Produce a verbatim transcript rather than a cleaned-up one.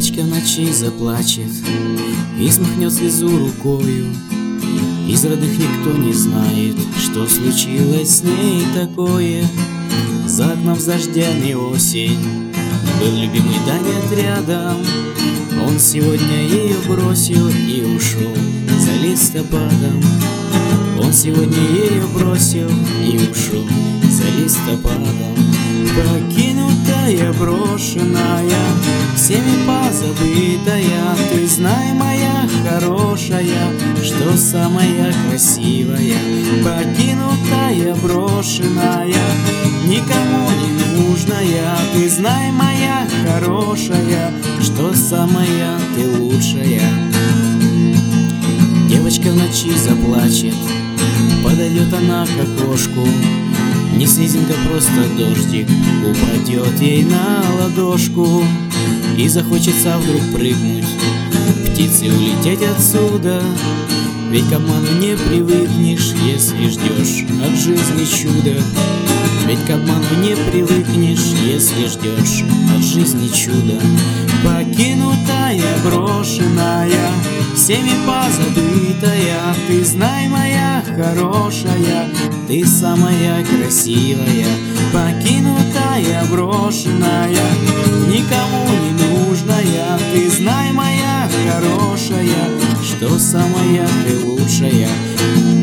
Девочка в ночи заплачет и смахнет слезу рукою. Из родных никто не знает, что случилось с ней такое. За окном зажденный осень был любимый Даня рядом. Он сегодня ее бросил и ушел за листопадом. Он сегодня ее бросил и ушел за листопадом. Покинутая, брошенная, всеми позабытая, ты знай, моя хорошая, что самая красивая. Покинутая, брошенная, никому не нужная, ты знай, моя хорошая, что самая ты лучшая. Девочка в ночи заплачет, подойдет она к окошку. Не слезинка, просто дождик упадет ей на ладошку. И захочется вдруг прыгнуть, птицей улететь отсюда. Ведь к обману не привыкнешь, если ждешь от жизни чуда. Ведь к обману не привыкнешь, если ждешь от жизни чуда. Покинутая, брошенная, всеми позабытая, ты знай, моя хорошая, ты самая красивая. Покинутая, брошенная, никому не нужная, ты знай, моя хорошая, что самая ты лучшая.